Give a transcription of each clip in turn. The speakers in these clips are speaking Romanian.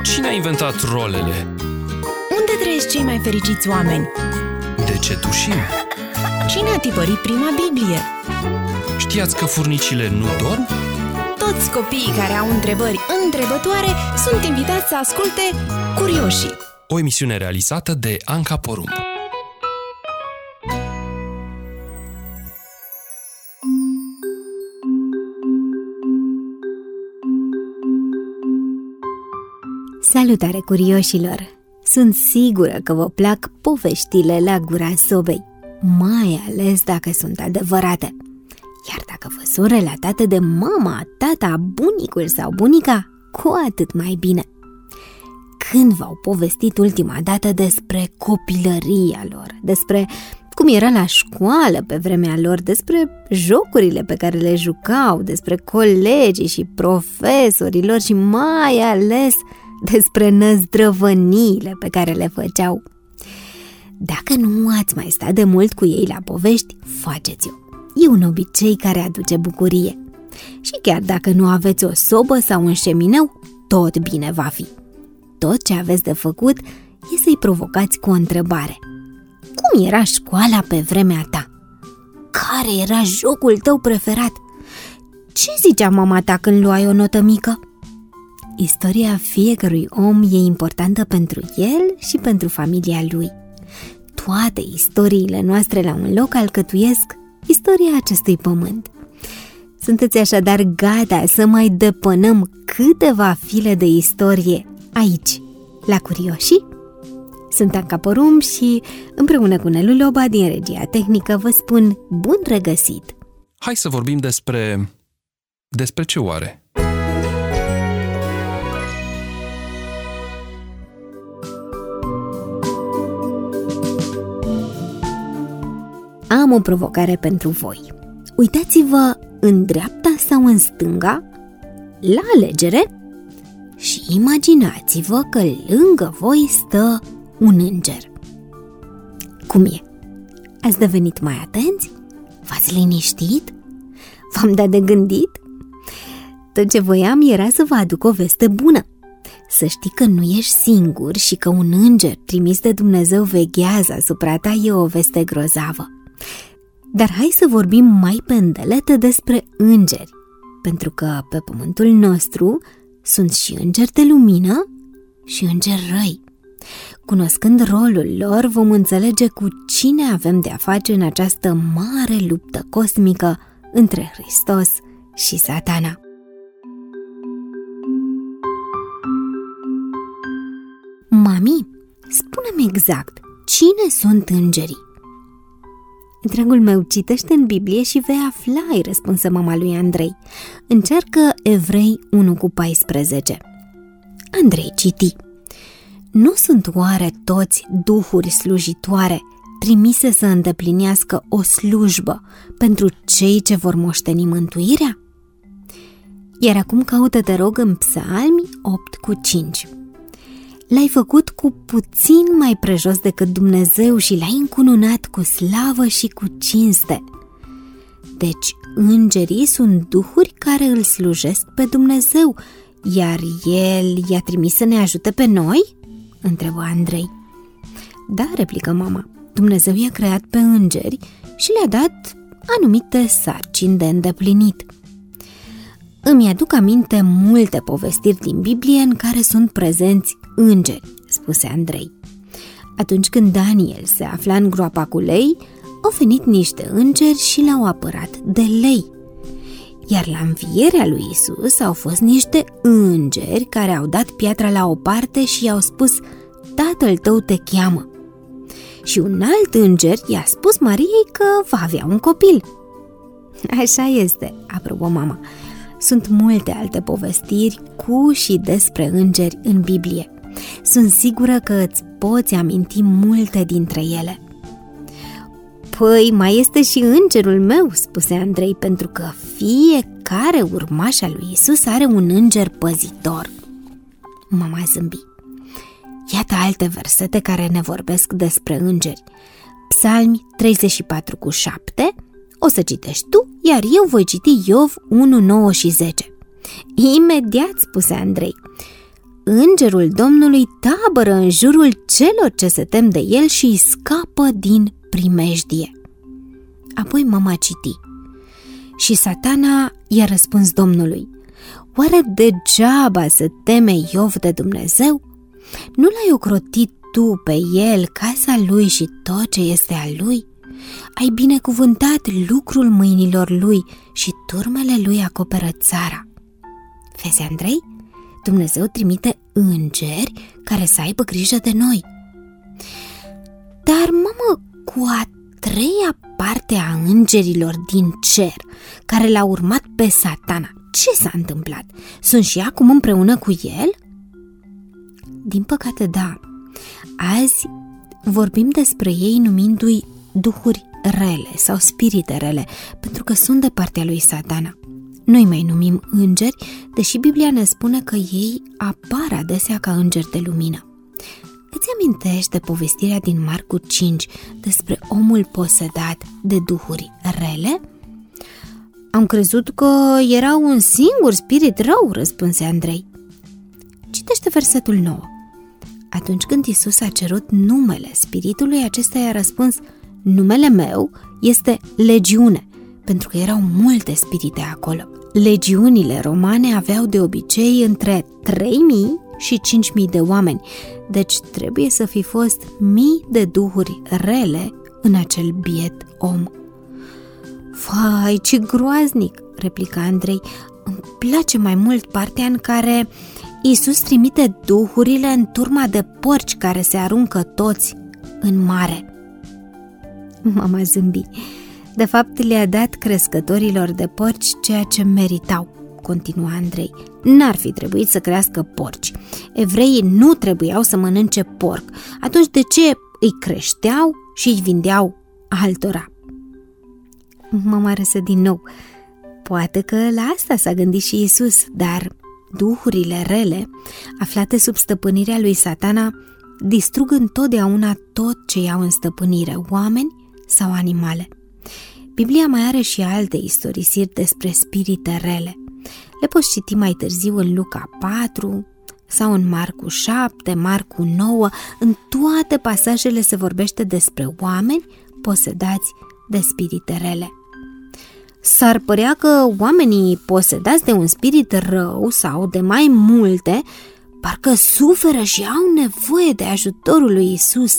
Cine a inventat rolele? Unde trăiesc cei mai fericiți oameni? De ce tușim? Cine a tipărit prima Biblie? Știați că furnicile nu dorm? Toți copiii care au întrebări întrebătoare sunt invitați să asculte Curioșii, O emisiune realizată de Anca Porumb. Salutare, curioșilor! Sunt sigură că vă plac poveștile la gura sobei, mai ales dacă sunt adevărate. Iar dacă vă sunt relatate de mama, tata, bunicul sau bunica, cu atât mai bine. Când v-au povestit ultima dată despre copilăria lor, despre cum era la școală pe vremea lor, despre jocurile pe care le jucau, despre colegii și profesorii lor și mai ales despre năzdrăvăniile pe care le făceau? Dacă nu ați mai stat de mult cu ei la povești, faceți-o. E un obicei care aduce bucurie. Și chiar dacă nu aveți o sobă sau un șemineu, tot bine va fi. Tot ce aveți de făcut e să-i provocați cu o întrebare. Cum era școala pe vremea ta? Care era jocul tău preferat? Ce zicea mama ta când luai o notă mică? Istoria fiecărui om e importantă pentru el și pentru familia lui. Toate istoriile noastre la un loc alcătuiesc istoria acestui pământ. Sunteți așadar gata să mai depănăm câteva file de istorie aici, la Curioșii? Sunt Anca Porumb și împreună cu Nelu Loba din regia tehnică vă spun bun regăsit! Hai să vorbim despre ce oare? Am o provocare pentru voi. Uitați-vă în dreapta sau în stânga, la alegere, și imaginați-vă că lângă voi stă un înger. Cum e? Ați devenit mai atenți? V-ați liniștit? V-am dat de gândit? Tot ce voiam era să vă aduc o veste bună. Să știi că nu ești singur și că un înger trimis de Dumnezeu veghează asupra ta e o veste grozavă. Dar hai să vorbim mai pe îndelete despre îngeri, pentru că pe pământul nostru sunt și îngeri de lumină și îngeri răi. Cunoscând rolul lor, vom înțelege cu cine avem de a face în această mare luptă cosmică între Hristos și Satana. Mami, spune-mi exact, cine sunt îngerii? Dragul meu, citește în Biblie și vei afla, îi răspunse mama lui Andrei. Încearcă Evrei 1:14. Andrei citi: Nu sunt oare toți duhuri slujitoare trimise să îndeplinească o slujbă pentru cei ce vor moșteni mântuirea? Iar acum caută, te rog, în Psalmi 8:5. L-ai făcut cu puțin mai prejos decât Dumnezeu și l-ai încununat cu slavă și cu cinste. Deci, îngerii sunt duhuri care îl slujesc pe Dumnezeu, iar El i-a trimis să ne ajute pe noi? Întrebă Andrei. Da, replică mama, Dumnezeu i-a creat pe îngeri și le-a dat anumite sarcini de îndeplinit. Îmi aduc aminte multe povestiri din Biblie în care sunt prezenți îngeri, spuse Andrei. Atunci când Daniel se afla în groapa cu lei, au venit niște îngeri și l-au apărat de lei. Iar la învierea lui Isus au fost niște îngeri care au dat piatra la o parte și i-au spus: Tatăl tău te cheamă. Și un alt înger i-a spus Mariei că va avea un copil. Așa este, aprobă mama. Sunt multe alte povestiri cu și despre îngeri în Biblie. Sunt sigură că îți poți aminti multe dintre ele. Păi, mai este și îngerul meu, spuse Andrei, pentru că fiecare urmaș al lui Isus are un înger păzitor. Mama zâmbi. Iată alte versete care ne vorbesc despre îngeri. Psalmi 34:7. O să citești tu, iar eu voi citi Iov 1:9 și 10. Imediat, spuse Andrei. îngerul Domnului tabără în jurul celor ce se tem de el și îi scapă din primejdie. Apoi mama citi: și Satana i-a răspuns Domnului: oare degeaba se teme Iov de Dumnezeu? Nu l-ai ocrotit tu pe el, casa lui și tot ce este al lui? Ai binecuvântat lucrul mâinilor lui și turmele lui acoperă țara. Vezi, Andrei? Dumnezeu trimite îngeri care să aibă grijă de noi. Dar, mamă, cu a treia parte a îngerilor din cer care l-a urmat pe Satana, ce s-a întâmplat? Sunt și acum împreună cu el? Din păcate, da. Azi vorbim despre ei numindu-i duhuri rele sau spirite rele, pentru că sunt de partea lui Satana. Noi mai numim îngeri, deși Biblia ne spune că ei apar adesea ca îngeri de lumină. Îți amintești de povestirea din Marcu 5 despre omul posedat de duhuri rele? Am crezut că era un singur spirit rău, răspunse Andrei. Citește versetul 9. Atunci când Iisus a cerut numele spiritului, acesta i-a răspuns: numele meu este Legiune, pentru că erau multe spirite acolo. Legiunile romane aveau de obicei între 3.000 și 5.000 de oameni, deci trebuie să fi fost mii de duhuri rele în acel biet om. Vai, ce groaznic, replica Andrei. Îmi place mai mult partea în care Iisus trimite duhurile în turma de porci care se aruncă toți în mare. Mama zâmbi. De fapt, le-a dat crescătorilor de porci ceea ce meritau, continua Andrei. N-ar fi trebuit să crească porci. Evreii nu trebuiau să mănânce porc. Atunci de ce îi creșteau și îi vindeau altora? Mama râse din nou. Poate că la asta s-a gândit și Iisus, dar duhurile rele, aflate sub stăpânirea lui Satana, distrug întotdeauna tot ce iau în stăpânire, oameni sau animale. Biblia mai are și alte istorisiri despre spirite rele. Le poți citi mai târziu în Luca 4 sau în Marcu 7, Marcu 9. În toate pasajele se vorbește despre oameni posedați de spirite rele. S-ar părea că oamenii posedați de un spirit rău sau de mai multe parcă suferă și au nevoie de ajutorul lui Iisus.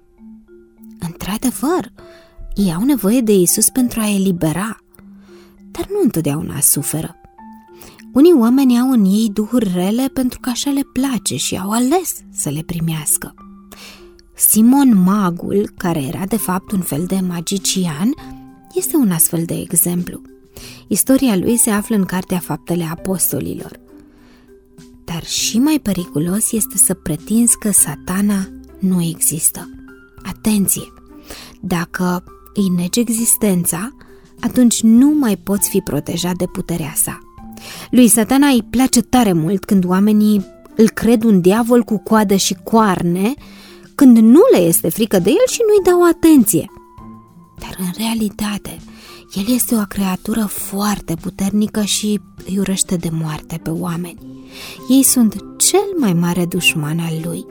Într-adevăr, ei au nevoie de Iisus pentru a elibera, dar nu întotdeauna suferă. Unii oameni au în ei duhuri rele pentru că așa le place și au ales să le primească. Simon Magul, care era de fapt un fel de magician, este un astfel de exemplu. Istoria lui se află în Cartea Faptele Apostolilor. Dar și mai periculos este să pretinzi că Satana nu există. Atenție! Dacă îi negi existența, atunci nu mai poți fi protejat de puterea sa. Lui Satana îi place tare mult când oamenii îl cred un diavol cu coadă și coarne, când nu le este frică de el și nu-i dau atenție. Dar în realitate, el este o creatură foarte puternică și îi urăște de moarte pe oameni. Ei sunt cel mai mare dușman al lui.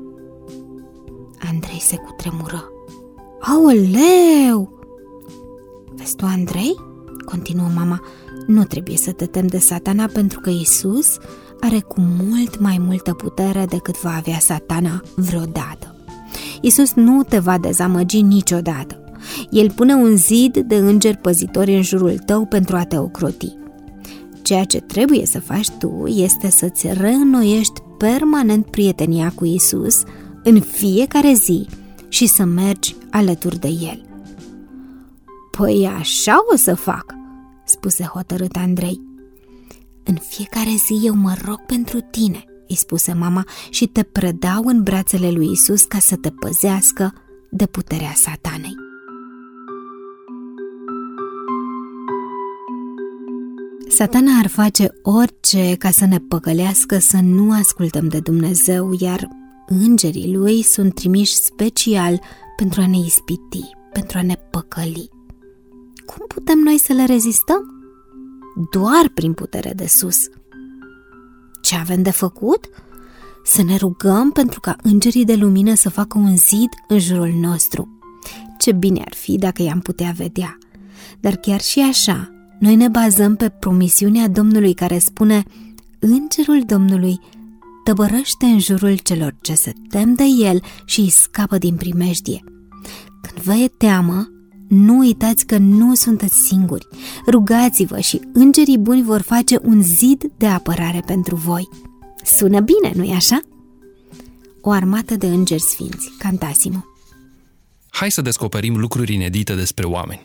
Andrei se cutremură. Aoleu! Vezi tu, Andrei? Continuă mama. Nu trebuie să te temi de Satana pentru că Iisus are cu mult mai multă putere decât va avea Satana vreodată. Iisus nu te va dezamăgi niciodată. El pune un zid de îngeri păzitori în jurul tău pentru a te ocroti. Ceea ce trebuie să faci tu este să-ți reînnoiești permanent prietenia cu Iisus în fiecare zi și să mergi alături de El. Păi așa o să fac, spuse hotărât Andrei. În fiecare zi eu mă rog pentru tine, îi spuse mama, și te predau în brațele lui Iisus ca să te păzească de puterea Satanei. Satana ar face orice ca să ne păcălească să nu ascultăm de Dumnezeu, iar îngerii lui sunt trimiși special pentru a ne ispiti, pentru a ne păcăli. Cum putem noi să le rezistăm? Doar prin putere de sus. Ce avem de făcut? să ne rugăm pentru ca îngerii de lumină să facă un zid în jurul nostru. Ce bine ar fi dacă i-am putea vedea! Dar chiar și așa, noi ne bazăm pe promisiunea Domnului care spune: Îngerul Domnului tăbărăște în jurul celor ce se tem de El și îi scapă din primejdie. Când vă e teamă, nu uitați că nu sunteți singuri. Rugați-vă și îngerii buni vor face un zid de apărare pentru voi. Sună bine, nu-i așa? O armată de îngeri sfinți, Cantasimo. Hai să descoperim lucruri inedite despre oameni.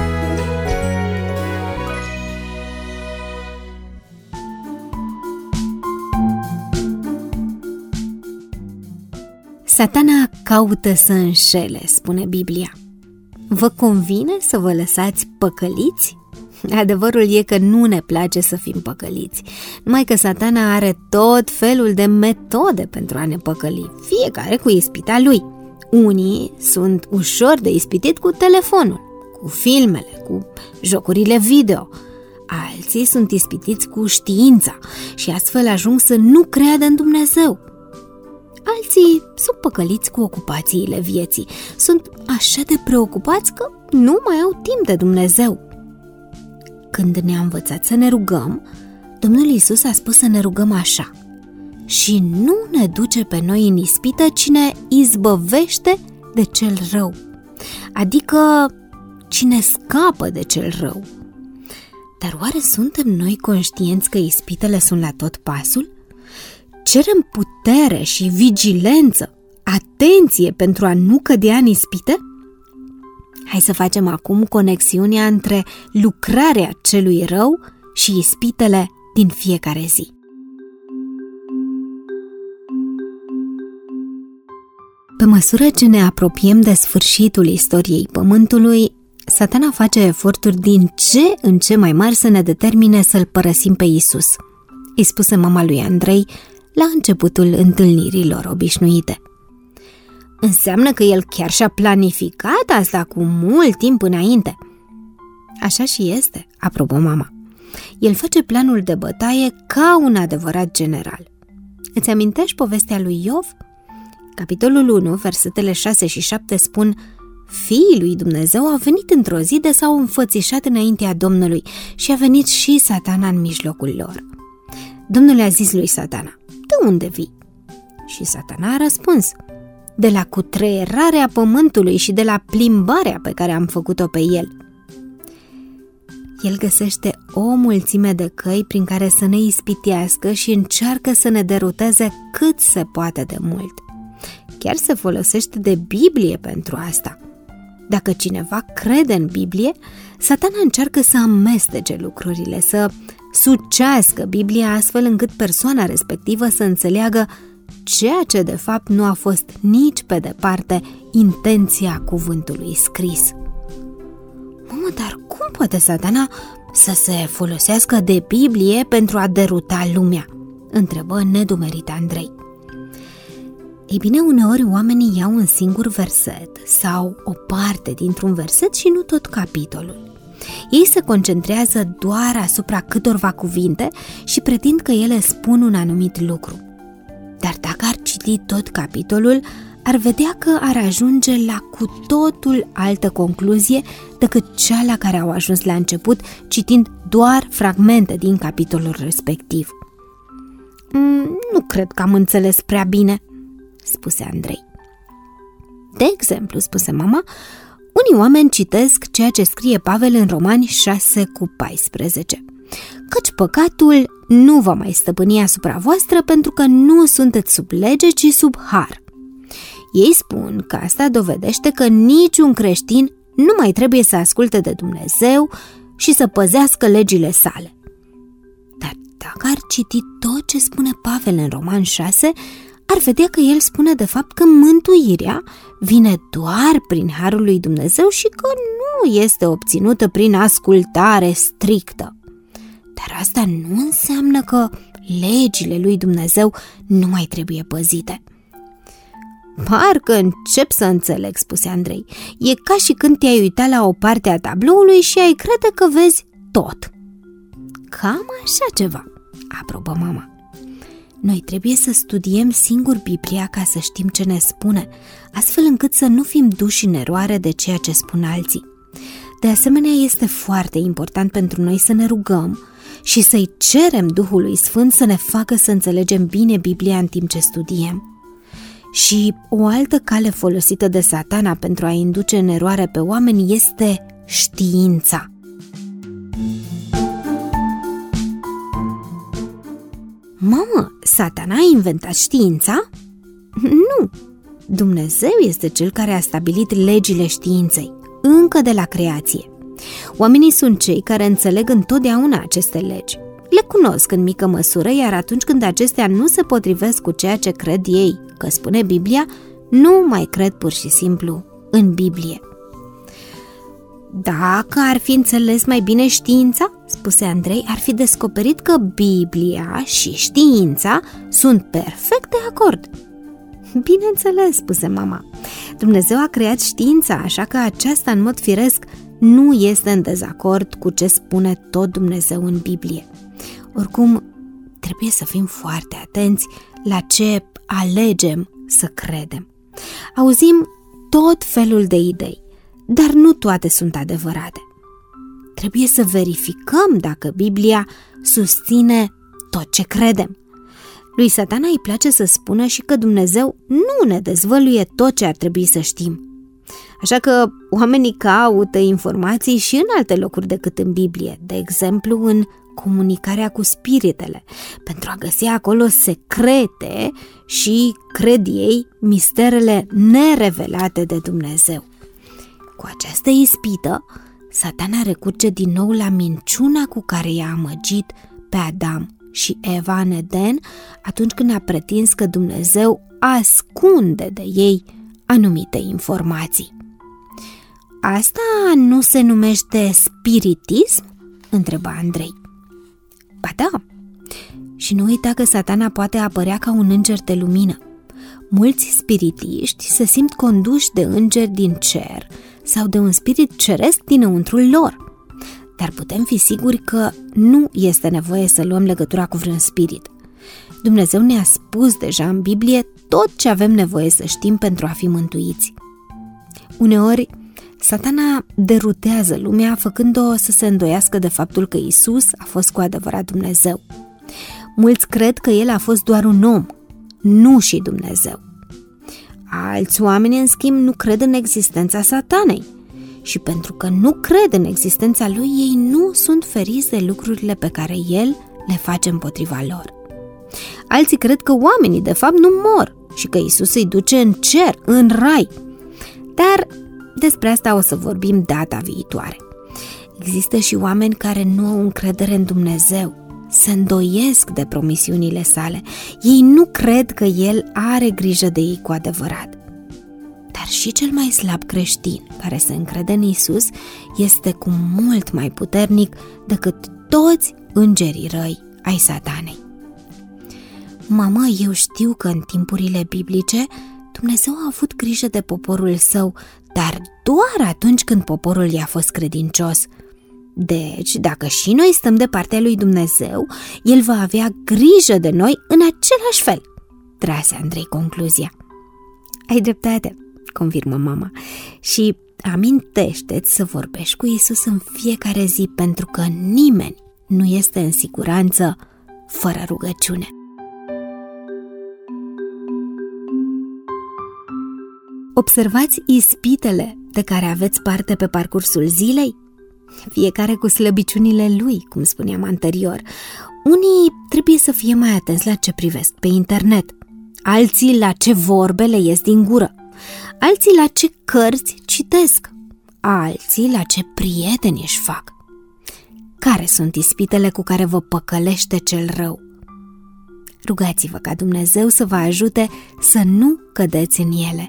Satana caută să înșele, spune Biblia. Vă convine să vă lăsați păcăliți? Adevărul e că nu ne place să fim păcăliți, numai că Satana are tot felul de metode pentru a ne păcăli, fiecare cu ispita lui. Unii sunt ușor de ispitit cu telefonul, cu filmele, cu jocurile video. Alții sunt ispitiți cu știința și astfel ajung să nu creadă în Dumnezeu. Alții sunt păcăliți cu ocupațiile vieții. Sunt așa de preocupați că nu mai au timp de Dumnezeu. Când ne-a învățat să ne rugăm, Domnul Iisus a spus să ne rugăm așa: și nu ne duce pe noi în ispită, ci ne izbăvește de cel rău. Adică cine scapă de cel rău. Dar oare suntem noi conștienți că ispitele sunt la tot pasul? Cerem putere și vigilență, atenție pentru a nu cădea în ispite? Hai să facem acum conexiunea între lucrarea celui rău și ispitele din fiecare zi. Pe măsură ce ne apropiem de sfârșitul istoriei Pământului, Satana face eforturi din ce în ce mai mari să ne determine să-L părăsim pe Iisus. Îi spuse mama lui Andrei la începutul întâlnirilor obișnuite. Înseamnă că el chiar și-a planificat asta cu mult timp înainte. Așa și este, aprobă mama. El face planul de bătaie ca un adevărat general. Îți amintești povestea lui Iov? Capitolul 1, versetele 6 și 7 spun: Fiii lui Dumnezeu au venit într-o zi de s-au înfățișat înaintea Domnului și a venit și Satana în mijlocul lor. Domnul a zis lui Satana: de unde vii? Și Satana a răspuns: de la cutreierarea pământului și de la plimbarea pe care am făcut-o pe el. El găsește o mulțime de căi prin care să ne ispitească și încearcă să ne deruteze cât se poate de mult. Chiar se folosește de Biblie pentru asta. Dacă cineva crede în Biblie, Satana încearcă să amestece lucrurile, să sucească Biblia astfel încât persoana respectivă să înțeleagă ceea ce de fapt nu a fost nici pe departe intenția cuvântului scris. Mamă, dar cum poate Satana să se folosească de Biblie pentru a deruta lumea? Întrebă nedumerit Andrei. Ei bine, uneori oamenii iau un singur verset sau o parte dintr-un verset și nu tot capitolul. Ei se concentrează doar asupra câtorva cuvinte și pretind că ele spun un anumit lucru. Dar dacă ar citi tot capitolul, ar vedea că ar ajunge la cu totul altă concluzie decât cea la care au ajuns la început, citind doar fragmente din capitolul respectiv. Nu cred că am înțeles prea bine, spuse Andrei. De exemplu, spuse mama, unii oameni citesc ceea ce scrie Pavel în Romani 6:14. Căci păcatul nu va mai stăpâni asupra voastră pentru că nu sunteți sub lege, ci sub har. Ei spun că asta dovedește că niciun creștin nu mai trebuie să asculte de Dumnezeu și să păzească legile sale. Dar dacă ar citi tot ce spune Pavel în Roman 6, ar vedea că el spune de fapt că mântuirea vine doar prin harul lui Dumnezeu și că nu este obținută prin ascultare strictă. Dar asta nu înseamnă că legile lui Dumnezeu nu mai trebuie păzite. Parcă încep să înțeleg, spuse Andrei. E ca și când te-ai uitat la o parte a tabloului și ai crede că vezi tot. Cam așa ceva, aprobă mama. Noi trebuie să studiem singur Biblia ca să știm ce ne spune, astfel încât să nu fim duși în eroare de ceea ce spun alții. De asemenea, este foarte important pentru noi să ne rugăm și să-i cerem Duhului Sfânt să ne facă să înțelegem bine Biblia în timp ce studiem. Și o altă cale folosită de Satana pentru a induce în eroare pe oameni este știința. Mamă, Satana a inventat știința? Nu! Dumnezeu este cel care a stabilit legile științei, încă de la creație. Oamenii sunt cei care înțeleg întotdeauna aceste legi. Le cunosc în mică măsură, iar atunci când acestea nu se potrivesc cu ceea ce cred ei că spune Biblia, nu mai cred pur și simplu în Biblie. Dacă ar fi înțeles mai bine știința, spuse Andrei, ar fi descoperit că Biblia și știința sunt perfect de acord. Bineînțeles, spuse mama. Dumnezeu a creat știința, așa că aceasta, în mod firesc, nu este în dezacord cu ce spune tot Dumnezeu în Biblie. Oricum, trebuie să fim foarte atenți la ce alegem să credem. Auzim tot felul de idei, dar nu toate sunt adevărate. Trebuie să verificăm dacă Biblia susține tot ce credem. Lui Satana îi place să spună și că Dumnezeu nu ne dezvăluie tot ce ar trebui să știm. Așa că oamenii caută informații și în alte locuri decât în Biblie, de exemplu în comunicarea cu spiritele, pentru a găsi acolo secrete și, cred ei, misterele nerevelate de Dumnezeu. Cu această ispită, Satana recurge din nou la minciuna cu care i-a amăgit pe Adam și Eva în Eden atunci când a pretins că Dumnezeu ascunde de ei anumite informații. Asta nu se numește spiritism? Întreba Andrei. Ba da, și nu uita că Satana poate apărea ca un înger de lumină. Mulți spiritiști se simt conduși de îngeri din cer sau de un spirit ceresc dinăuntrul lor. Dar putem fi siguri că nu este nevoie să luăm legătura cu vreun spirit. Dumnezeu ne-a spus deja în Biblie tot ce avem nevoie să știm pentru a fi mântuiți. Uneori, Satana derutează lumea făcând-o să se îndoiască de faptul că Isus a fost cu adevărat Dumnezeu. Mulți cred că El a fost doar un om, nu și Dumnezeu. Alți oameni, în schimb, nu cred în existența Satanei și pentru că nu cred în existența lui, ei nu sunt feriți de lucrurile pe care El le face împotriva lor. Alții cred că oamenii de fapt nu mor și că Isus îi duce în cer, în rai. Dar despre asta o să vorbim data viitoare. Există și oameni care nu au încredere în Dumnezeu, se îndoiesc de promisiunile sale. Ei nu cred că El are grijă de ei cu adevărat. Dar și cel mai slab creștin care se încrede în Isus este cu mult mai puternic decât toți îngerii răi ai Satanei. Mamă, eu știu că în timpurile biblice Dumnezeu a avut grijă de poporul său, dar doar atunci când poporul i-a fost credincios. Deci, dacă și noi stăm de partea lui Dumnezeu, El va avea grijă de noi în același fel, trase Andrei concluzia. Ai dreptate, confirmă mama, și amintește-ți să vorbești cu Isus în fiecare zi, pentru că nimeni nu este în siguranță fără rugăciune. Observați ispitele de care aveți parte pe parcursul zilei? Fiecare cu slăbiciunile lui, cum spuneam anterior. Unii trebuie să fie mai atenți la ce privesc pe internet, alții la ce vorbe le ies din gură, alții la ce cărți citesc, alții la ce prieteni își fac. Care sunt ispitele cu care vă păcălește cel rău? Rugați-vă ca Dumnezeu să vă ajute să nu cădeți în ele.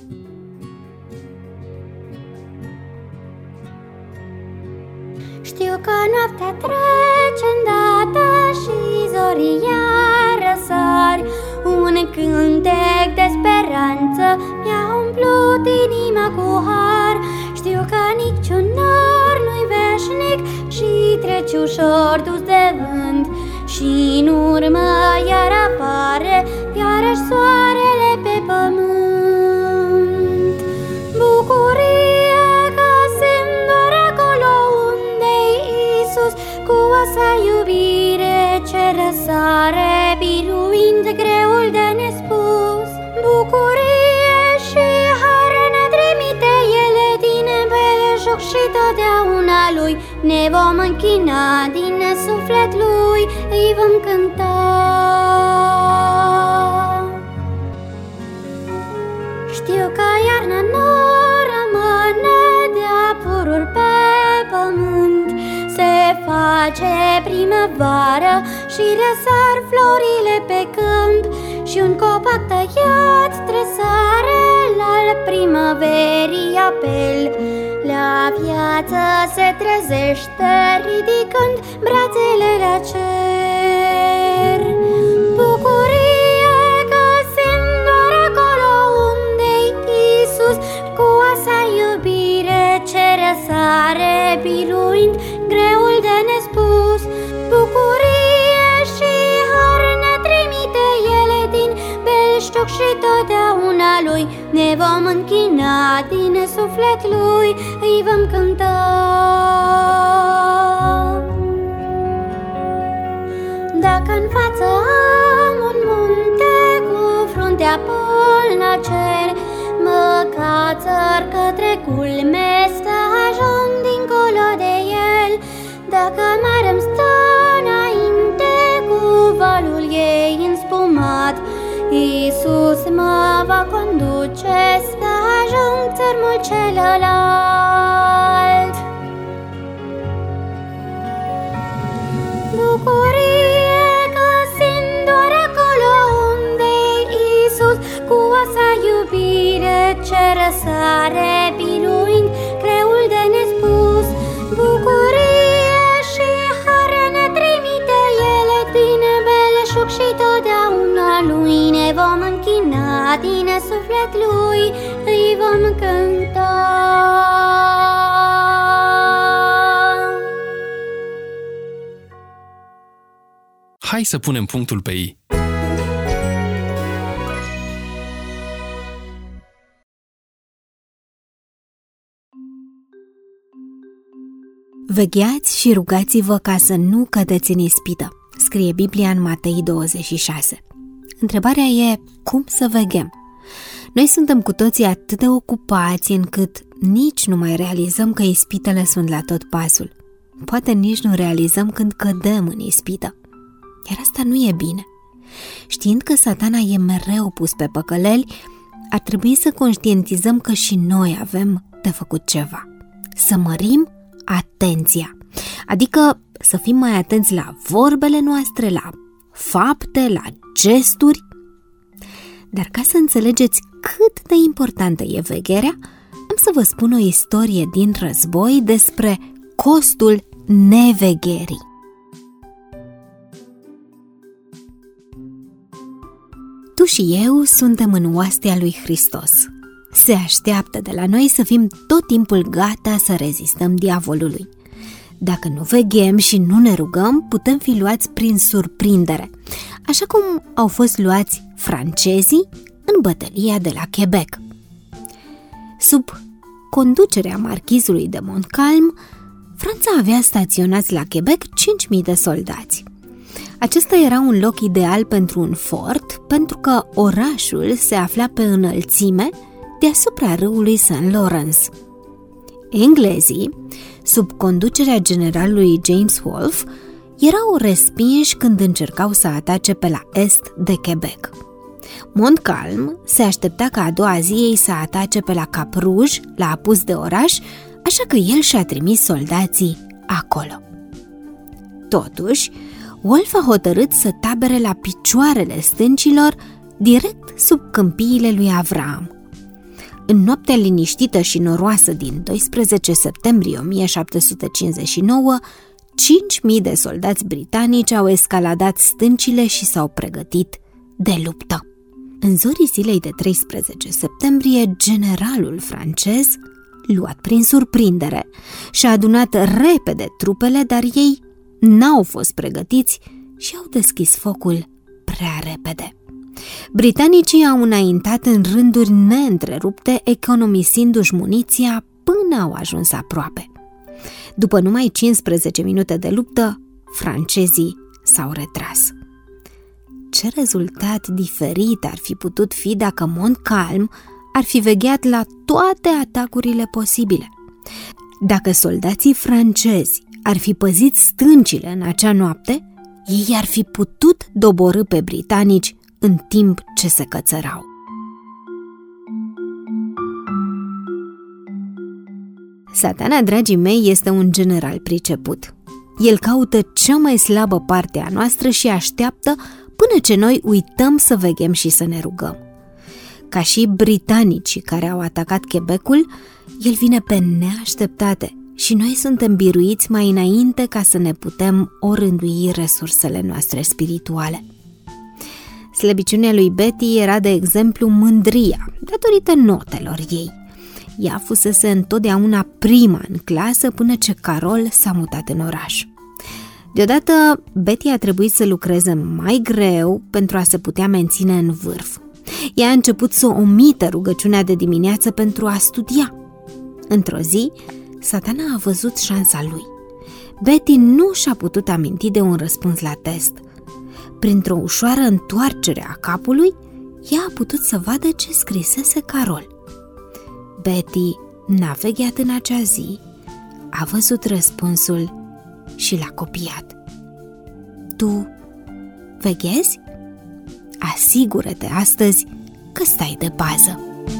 Știu că noaptea trece îndată și zorii iar răsari. Un cântec de speranță mi-a umplut inima cu har. Știu că niciun nor nu-i veșnic și treci ușor dus de vânt și și în urmă iar apare iarăși soarele pe pământ. Bucurie că simt doar acolo unde-i Iisus, cu o sa iubire ce răsare, biruind greul de nespus. Bucurie și har ne trimite ele din belșug și totdeauna lui ne vom închina, din suflet lui îi vom cânta. Știu că iarna nu rămâne de-a pururi pe pământ, se face primăvară și răsar florile pe câmp, și un copac tăiat tresare al primăverii apel la viață se trezește, ridicând brațele la cer. Bucurie că simt doar acolo unde-i Iisus, cu a sa iubire ce răsare, biruind greul de nespus. Bucurie și har ne trimite ele din belșug și totdeauna lui ne vom închina, din suflet lui îi vom cânta. Dacă în față am un munte cu fruntea până la cer, mă cațăr către culme să ajung dincolo de el. Dacă mare-mi stă înainte cu valul ei înspumat, Iisus mă va conduce să ajung țărmul celălalt. Bucurie că simt doar acolo unde-i Iisus, cu a sa iubire ce răsare, biruind greul de nespus. Bucurie și har ne trimite ele din belșug și totdeauna lui ne vom închina, din suflet lui îi vom cânta. Hai să punem punctul pe i. Vegheați și rugați-vă ca să nu cădeți în ispită, scrie Biblia în Matei 26. Întrebarea e, cum să veghem? Noi suntem cu toții atât de ocupați încât nici nu mai realizăm că ispitele sunt la tot pasul. Poate nici nu realizăm când cădem în ispită. Iar asta nu e bine. Știind că Satana e mereu pus pe păcăleli, ar trebui să conștientizăm că și noi avem de făcut ceva. Să mărim atenția, adică să fim mai atenți la vorbele noastre, la fapte, la gesturi. Dar ca să înțelegeți cât de importantă e vegherea, am să vă spun o istorie din război despre costul nevegherii. Tu și eu suntem în oastea lui Hristos. Se așteaptă de la noi să fim tot timpul gata să rezistăm diavolului. Dacă nu veghem și nu ne rugăm, putem fi luați prin surprindere, așa cum au fost luați francezii în bătălia de la Quebec. Sub conducerea marchizului de Montcalm, Franța avea staționați la Quebec 5.000 de soldați. Acesta era un loc ideal pentru un fort, pentru că orașul se afla pe înălțime deasupra râului St. Lawrence. Englezii, sub conducerea generalului James Wolfe, erau respinși când încercau să atace pe la est de Quebec. Montcalm se aștepta ca a doua zi ei să atace pe la Cap Rouge, la apus de oraș, așa că el și-a trimis soldații acolo. Totuși, Wolfe a hotărât să tabere la picioarele stâncilor, direct sub câmpiile lui Avram. În noaptea liniștită și noroasă din 12 septembrie 1759, 5.000 de soldați britanici au escaladat stâncile și s-au pregătit de luptă. În zorii zilei de 13 septembrie, generalul francez, luat prin surprindere, și-a adunat repede trupele, dar ei n-au fost pregătiți și au deschis focul prea repede. Britanicii au înaintat în rânduri neîntrerupte, economisindu-și muniția până au ajuns aproape. După numai 15 minute de luptă, francezii s-au retras. Ce rezultat diferit ar fi putut fi dacă Montcalm ar fi vegheat la toate atacurile posibile? Dacă soldații francezi ar fi păzit stâncile în acea noapte, ei ar fi putut doborî pe britanici în timp ce se cățărau. Satana, dragii mei, este un general priceput. El caută cea mai slabă parte a noastră și așteaptă până ce noi uităm să veghem și să ne rugăm. Ca și britanicii care au atacat Quebecul, el vine pe neașteptate și noi suntem biruiți mai înainte ca să ne putem orândui resursele noastre spirituale. Slăbiciunea lui Betty era, de exemplu, mândria, datorită notelor ei. Ea fusese întotdeauna prima în clasă până ce Carol s-a mutat în oraș. Deodată, Betty a trebuit să lucreze mai greu pentru a se putea menține în vârf. Ea a început să omită rugăciunea de dimineață pentru a studia. Într-o zi, Satana a văzut șansa lui. Betty nu și-a putut aminti de un răspuns la test. Printr-o ușoară întoarcere a capului, ea a putut să vadă ce scrisese Carol. Betty n-a vegheat în acea zi, a văzut răspunsul și l-a copiat. Tu veghezi? Asigură-te astăzi că stai de bază.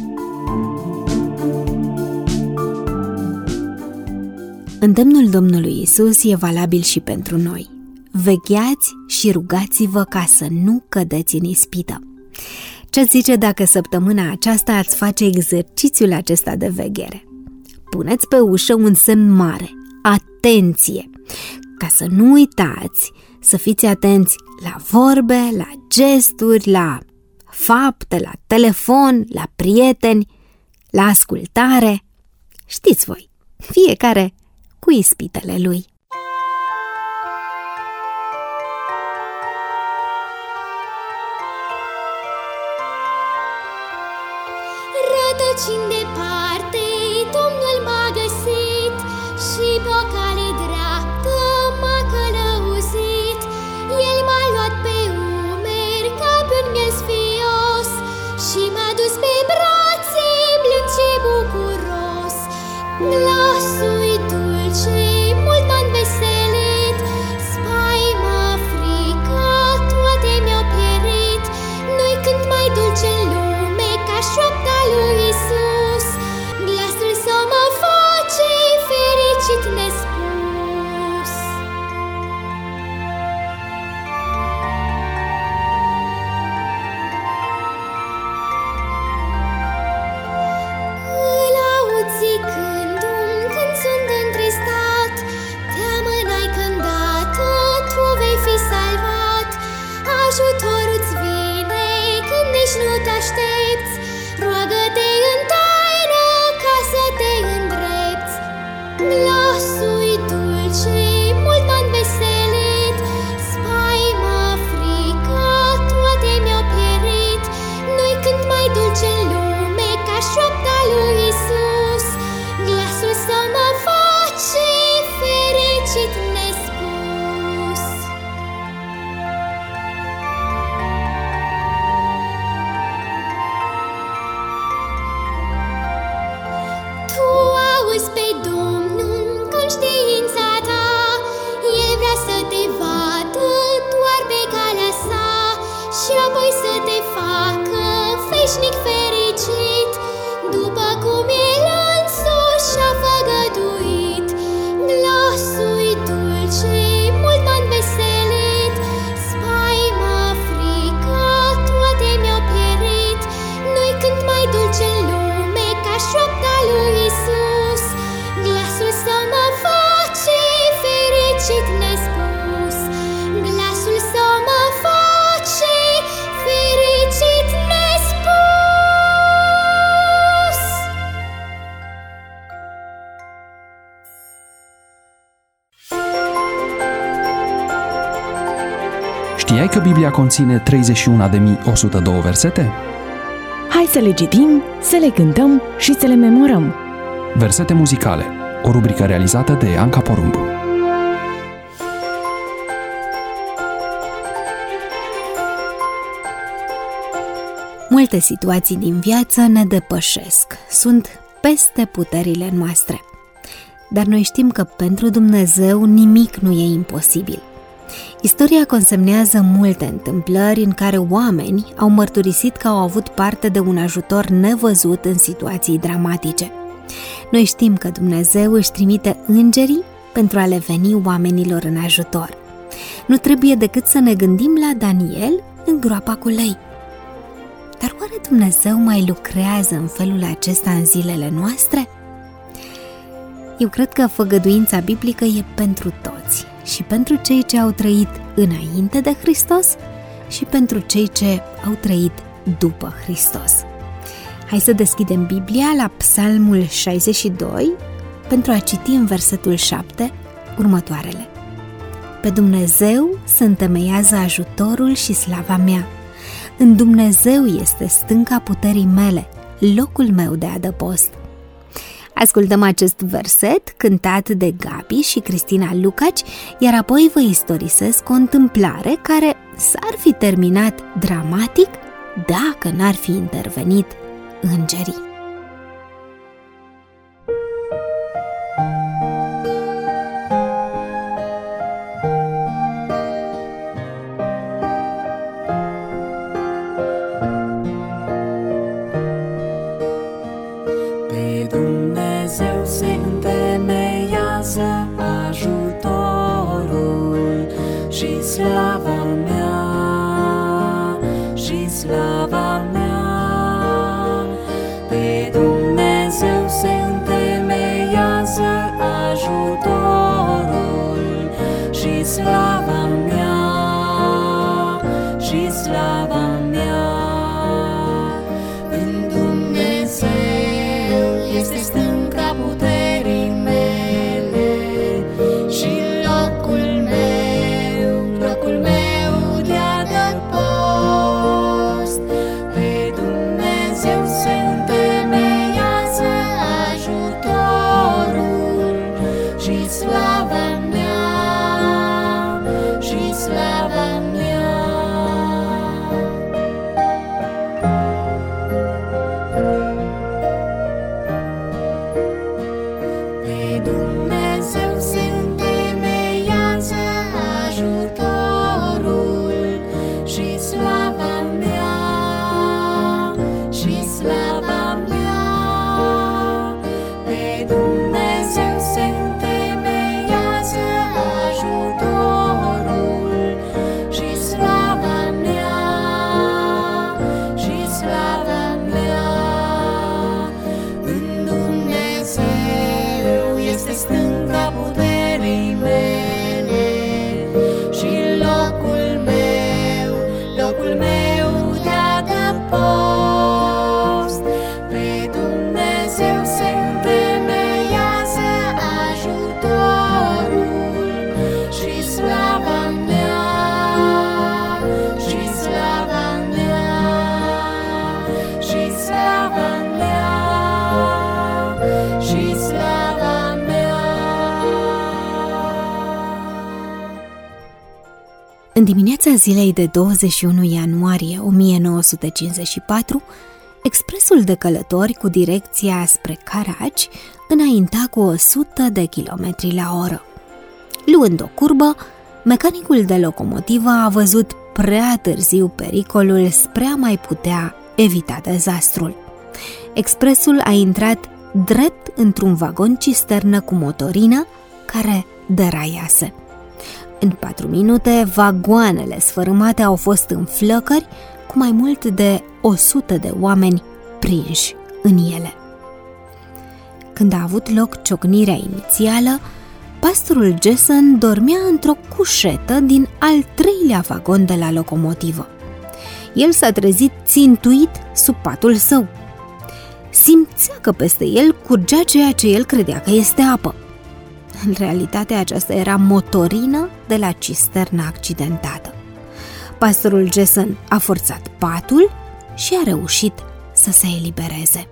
Îndemnul Domnului Iisus e valabil și pentru noi. Vegheați și rugați-vă ca să nu cădeți în ispită. Ce zice dacă săptămâna aceasta ați face exercițiul acesta de veghere? Puneți pe ușă un semn mare, atenție, ca să nu uitați să fiți atenți la vorbe, la gesturi, la fapte, la telefon, la prieteni, la ascultare. Știți voi, fiecare cu ispitele lui. Rătăcind departe, Domnul m-a găsit și pe o cale dreaptă m-a călăuzit. El m-a luat pe umeri ca pe un miel sfios și m-a dus pe brațe blând și bucuros. Glasul-i dulce mult m-a înveselit, spaima, frica, toate mi-au pierit. Nu-i cânt mai dulce în lume ca șoapta lui Iisus, glasul său mă face fericit nespus. Îl aud zicându-mi când sunt întristat, te-amânai cândată, tu vei fi salvat. Ajutorul-ți vine când nici nu te aștepți, roagă-te în taină ca să te îndrepți. Glasul-i dulce mult m-a înveselit, spaima, frica, toate mi-au pierit. Nu-i cânt mai dulce în lume ca șoapta lui Iisus, glasul său mă face fericit nespus. Tu auzi pe Domnul în știința ta, El vrea să te vadă doar pe calea sa și apoi să te facă veșnic fericit, după cum El însuși și-a făgăduit. Glasul-i dulce mult m-a înveselit, spaima, frica, toate mi-au pierit. Nu-i cânt mai dulce în lume ca șoapta lui Iisus, glasul său mă face fericit nespus. Glasul său mă face fericit nespus. că Biblia conține 31.102 versete? Hai să le citim, să le cântăm și să le memorăm. Versete muzicale, o rubrică realizată de Anca Porumb. Multe situații din viață ne depășesc, sunt peste puterile noastre. Dar noi știm că pentru Dumnezeu nimic nu e imposibil. Istoria consemnează multe întâmplări în care oameni au mărturisit că au avut parte de un ajutor nevăzut în situații dramatice. Noi știm că Dumnezeu își trimite îngerii pentru a le veni oamenilor în ajutor. Nu trebuie decât să ne gândim la Daniel în groapa cu lei. Dar oare Dumnezeu mai lucrează în felul acesta în zilele noastre? Eu cred că făgăduința biblică e pentru toți, și pentru cei ce au trăit înainte de Hristos și pentru cei ce au trăit după Hristos. Hai să deschidem Biblia la Psalmul 62 pentru a citi în versetul 7 următoarele. Pe Dumnezeu se întemeiază ajutorul și slava mea. În Dumnezeu este stânca puterii mele, locul meu de adăpost. Ascultăm acest verset cântat de Gabi și Cristina Lucaci, iar apoi vă istorisesc o întâmplare care s-ar fi terminat dramatic dacă n-ar fi intervenit îngerii. Dumnezeu se întemeiază ajutorul și slava mea, și slava mea. Pe Dumnezeu se întemeiază ajutorul și slava mea, și slava mea. În Dumnezeu este stânca puterii mele și locul meu de adăpost. Pe Dumnezeu se întemeiază ajutorul și slava mea, și slava mea. Dumnezeu se întemeiază ajutorul și slava mea, și slava mea. Pe Dumnezeu se întemeiază ajutorul și slava mea, și slava mea. În Dumnezeu este stânca puterii mele și locul meu de adăpost. Pe Dumnezeu se întemeiază ajutorul și slava mea, și slava mea, și slava mea, și slava mea. În dimineața zilei de 21 ianuarie 1954, expresul de călători cu direcția spre Caraci înainta cu 100 de kilometri la oră. Luând o curbă, mecanicul de locomotivă a văzut prea târziu pericolul spre a mai putea evita dezastrul. Expresul a intrat drept într-un vagon cisternă cu motorină care deraiase. În 4 minute, vagoanele sfărâmate au fost în flăcări, cu mai mult de 100 de oameni prinși în ele. Când a avut loc ciocnirea inițială, pastorul Jason dormea într-o cușetă din al 3-lea vagon de la locomotivă. El s-a trezit țintuit sub patul său. Simțea că peste el curgea ceea ce el credea că este apă. În realitate, aceasta era motorină de la cisterna accidentată. Pastorul Jason a forțat patul și a reușit să se elibereze.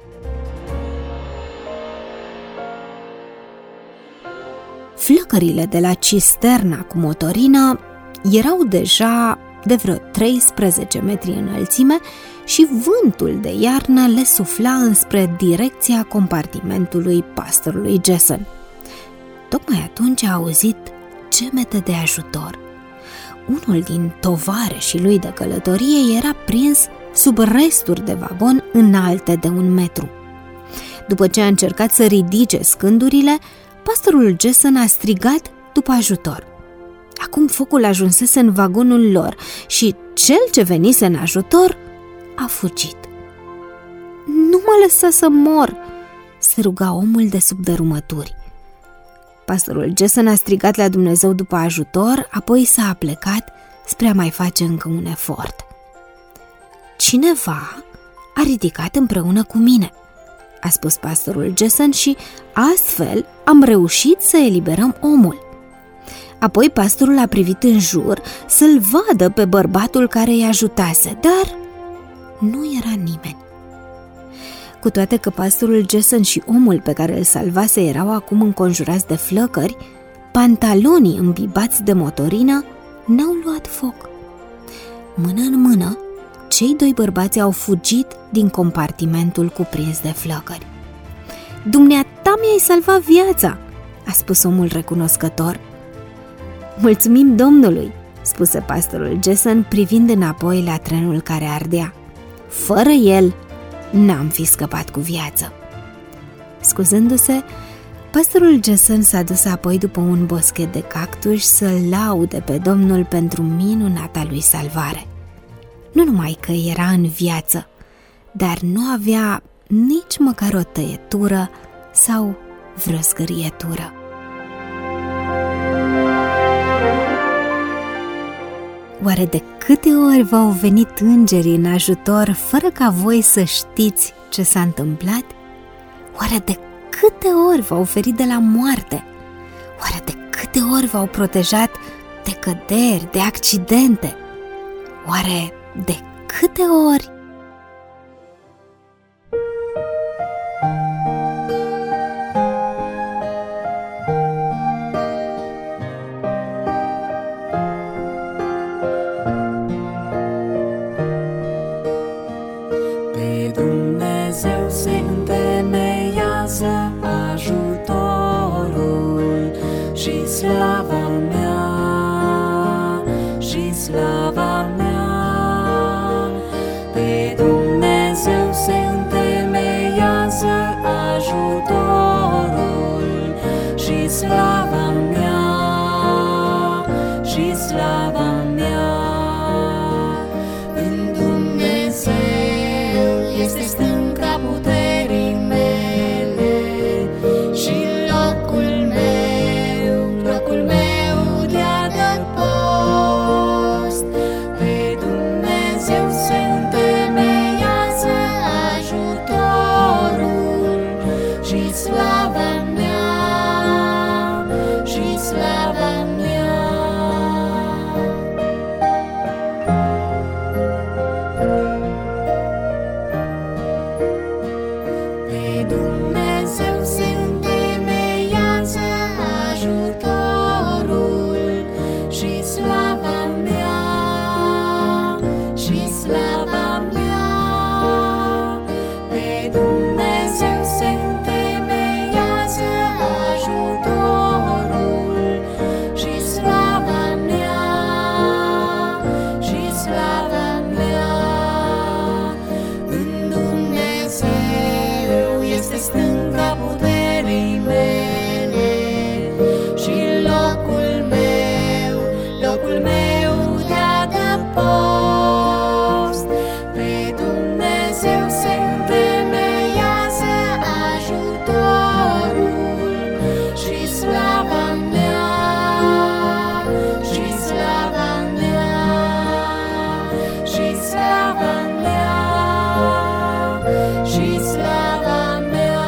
Flăcările de la cisterna cu motorină erau deja de vreo 13 metri înălțime și vântul de iarnă le sufla înspre direcția compartimentului pastorului Jason. Tocmai atunci a auzit gemete de ajutor. Unul din tovarășii lui de călătorie era prins sub resturi de vagon înalte de 1 metru. După ce a încercat să ridice scândurile, pastorul Jason a strigat după ajutor. Acum focul ajunsese în vagonul lor și cel ce venise în ajutor a fugit. "Nu mă lăsa să mor!" se ruga omul de sub dărâmături. Pastorul Jason a strigat la Dumnezeu după ajutor, apoi s-a aplecat spre a mai face încă un efort. "Cineva a ridicat împreună cu mine," a spus pastorul Jason, și astfel am reușit să eliberăm omul. Apoi pastorul a privit în jur să-l vadă pe bărbatul care îi ajutase, dar nu era nimeni. Cu toate că pastorul Jason și omul pe care îl salvase erau acum înconjurați de flăcări, pantalonii îmbibați de motorină n-au luat foc. Mână în mână, cei 2 bărbați au fugit din compartimentul cuprins de flăcări. "Dumneata mi-ai salvat viața," a spus omul recunoscător. "Mulțumim Domnului," spuse pastorul Jason privind înapoi la trenul care ardea. "Fără el, n-am fi scăpat cu viață." Scuzându-se, pastorul Jason s-a dus apoi după un boschet de cactus să-l laude pe Domnul pentru minunata lui salvare. Nu numai că era în viață, dar nu avea nici măcar o tăietură sau vreo scărietură. Oare de câte ori v-au venit îngerii în ajutor fără ca voi să știți ce s-a întâmplat? Oare de câte ori v-au ferit de la moarte? Oare de câte ori v-au protejat de căderi, de accidente? Oare de câte ori? Pe Dumnezeu se întemeiază ajutorul și slava mea, și slava mea. Pe Dumnezeu se întemeiază ajutorul și slava mea, și slava mea. În Dumnezeu este stânca puterii mele și locul meu de adăpost. Pe Dumnezeu se întemeiază ajutorul și slava mea, și slava mea. Pe Dumnezeu se întemeiază ajutorul și slava mea, și slava mea. Pe Dumnezeu se întemeiază ajutorul și slava mea, și slava mea. În Dumnezeu este stânca puterii mele și locul meu de adăpost. Pe Dumnezeu se întemeiază ajutorul și slava mea, și slava mea, și slava mea, și slava mea.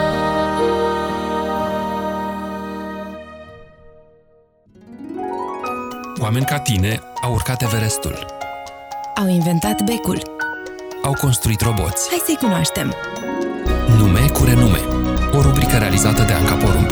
Oameni ca tine au urcat Everestul. Au inventat becul. Au construit roboți. Hai să-i cunoaștem. Nume cu renume. O rubrică realizată de Anca Porumb.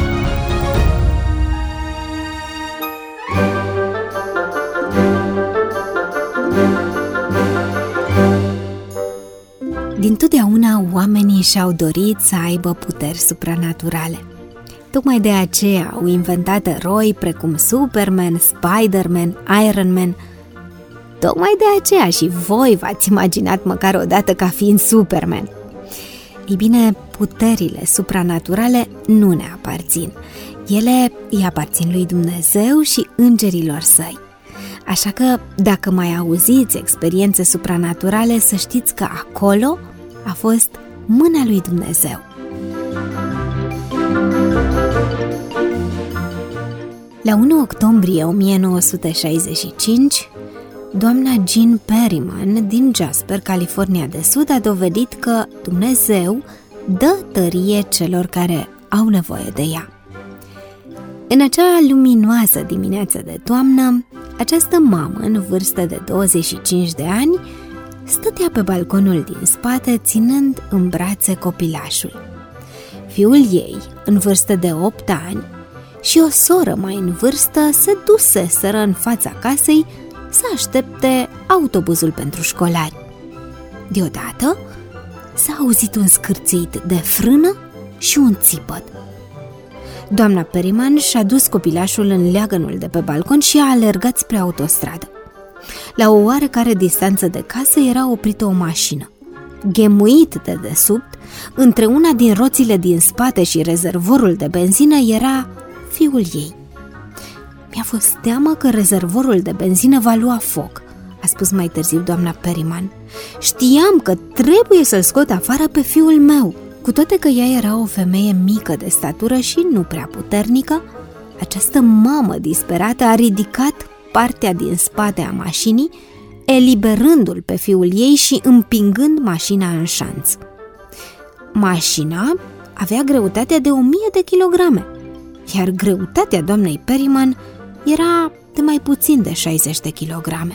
Dintotdeauna oamenii și-au dorit să aibă puteri supranaturale. Tocmai de aceea au inventat eroi precum Superman, Spider-Man, Iron Man. Tocmai de aceea și voi v-ați imaginat măcar o dată ca fiind Superman. Ei bine, puterile supranaturale nu ne aparțin. Ele îi aparțin lui Dumnezeu și îngerilor săi. Așa că, dacă mai auziți experiențe supranaturale, să știți că acolo a fost mâna lui Dumnezeu. La 1 octombrie 1965, doamna Jean Perryman din Jasper, California de Sud, a dovedit că Dumnezeu dă tărie celor care au nevoie de ea. În acea luminoasă dimineață de toamnă, această mamă, în vârstă de 25 de ani, stătea pe balconul din spate, ținând în brațe copilașul. Fiul ei, în vârstă de 8 ani, și o soră mai în vârstă se duseseră în fața casei să aștepte autobuzul pentru școlari. Deodată s-a auzit un scârțit de frână și un țipăt. Doamna Perryman și-a dus copilașul în leagănul de pe balcon și a alergat spre autostradă. La o oarecare distanță de casă era oprită o mașină. Ghemuit de desubt, între una din roțile din spate și rezervorul de benzină era fiul ei. Mi-a fost teamă că rezervorul de benzină va lua foc, a spus mai târziu doamna Perryman. Știam că trebuie să-l scot afară pe fiul meu. Cu toate că ea era o femeie mică de statură și nu prea puternică, această mamă disperată a ridicat partea din spate a mașinii, eliberându-l pe fiul ei și împingând mașina în șanț. Mașina avea greutatea de 1000 de kilograme, iar greutatea doamnei Perryman era de mai puțin de 60 de kilograme.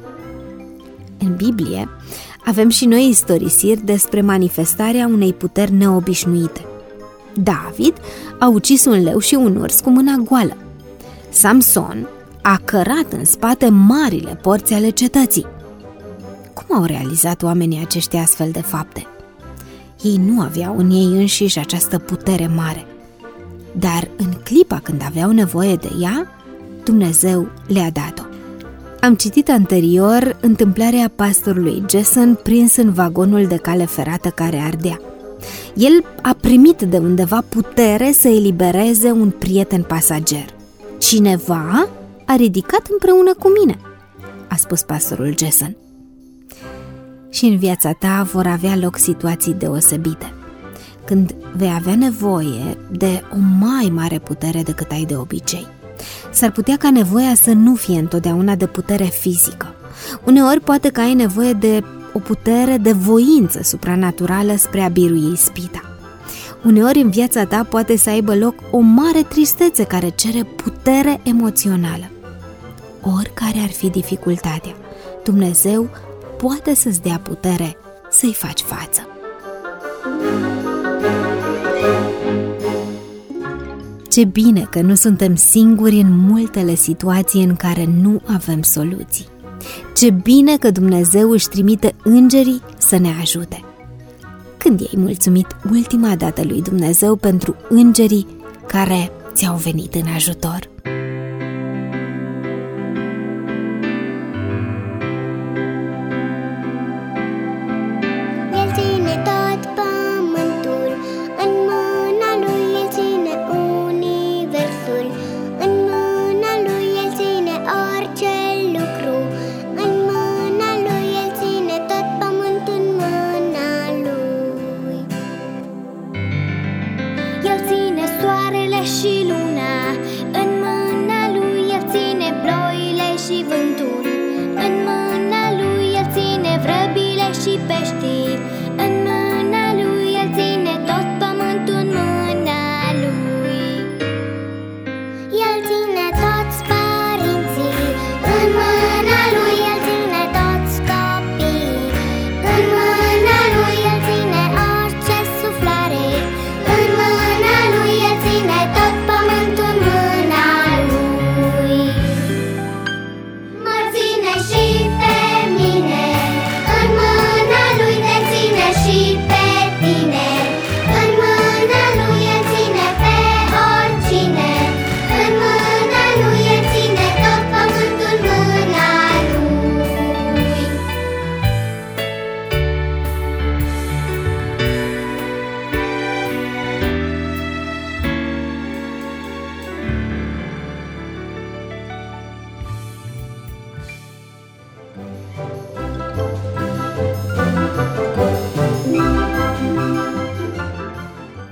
În Biblie avem și noi istorisiri despre manifestarea unei puteri neobișnuite. David a ucis un leu și un urs cu mâna goală. Samson a cărat în spate marile porți ale cetății. Cum au realizat oamenii aceștia astfel de fapte? Ei nu aveau în ei înșiși această putere mare, dar în clipa când aveau nevoie de ea, Dumnezeu le-a dat-o. Am citit anterior întâmplarea pastorului Jason prins în vagonul de cale ferată care ardea. El a primit de undeva putere să elibereze un prieten pasager. Cineva a ridicat împreună cu mine, a spus pastorul Jason. Și în viața ta vor avea loc situații deosebite, când vei avea nevoie de o mai mare putere decât ai de obicei. S-ar putea ca nevoia să nu fie întotdeauna de putere fizică. Uneori poate că ai nevoie de o putere de voință supranaturală spre a birui ispita. Uneori în viața ta poate să aibă loc o mare tristețe care cere putere emoțională. Oricare ar fi dificultatea, Dumnezeu poate să-ți dea putere să-i faci față. Ce bine că nu suntem singuri în multele situații în care nu avem soluții. Ce bine că Dumnezeu își trimite îngerii să ne ajute. Când i-ai mulțumit ultima dată lui Dumnezeu pentru îngerii care ți-au venit în ajutor? El ține tot pământul, în mâna lui el ține universul, în mâna lui el ține orice lucru, în mâna lui el ține tot pământul în mâna lui. El ține soarele și luna în mâna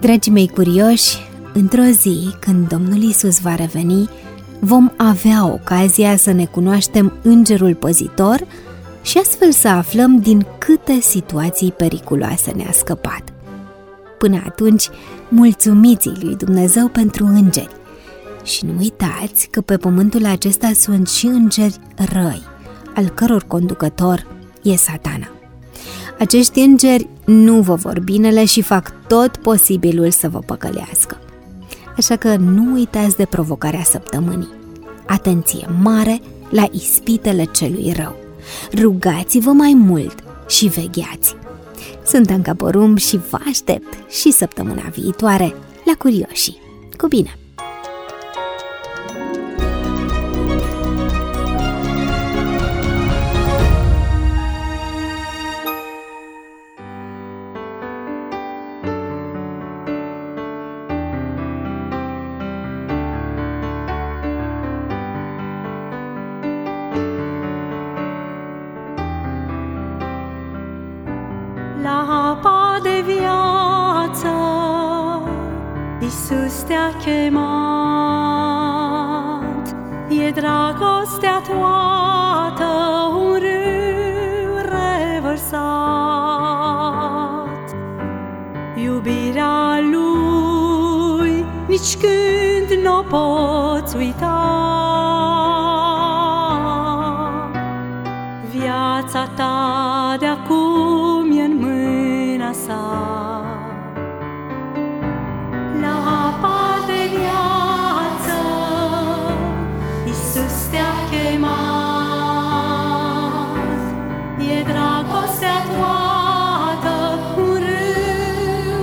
Dragii mei curioși, într-o zi, când Domnul Iisus va reveni, vom avea ocazia să ne cunoaștem Îngerul Păzitor și astfel să aflăm din câte situații periculoase ne-a scăpat. Până atunci, mulțumiți lui Dumnezeu pentru îngeri. Și nu uitați că pe pământul acesta sunt și îngeri răi, al căror conducător e Satana. Acești îngeri nu vă vor binele și fac tot posibilul să vă păcălească. Așa că nu uitați de provocarea săptămânii. Atenție mare la ispitele celui rău. Rugați-vă mai mult și vegheați. Sunt Anca Porumb și vă aștept și săptămâna viitoare la Curioșii. Cu bine! La apa de viață, Iisus te-a chemat. E dragostea toată, un râu revărsat. Iubirea Lui nici când n-o poți uita. Viața ta de acum e în mâna sa. La apa de viață, Iisus te-a chemat. E dragostea toată, un râu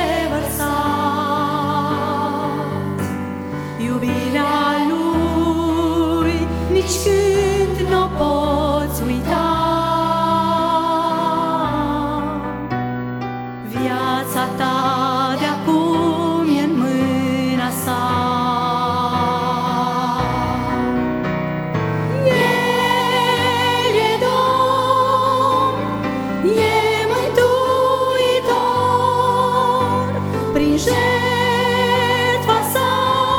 revărsat. Iubirea Lui nici când n-o poți uita. Viața ta de acum e în mâna sa. El e Domn, e Mântuitor, prin jertfa sa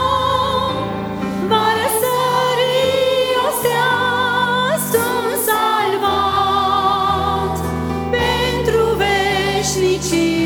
va răsări o stea, sunt salvat pentru veșnicie.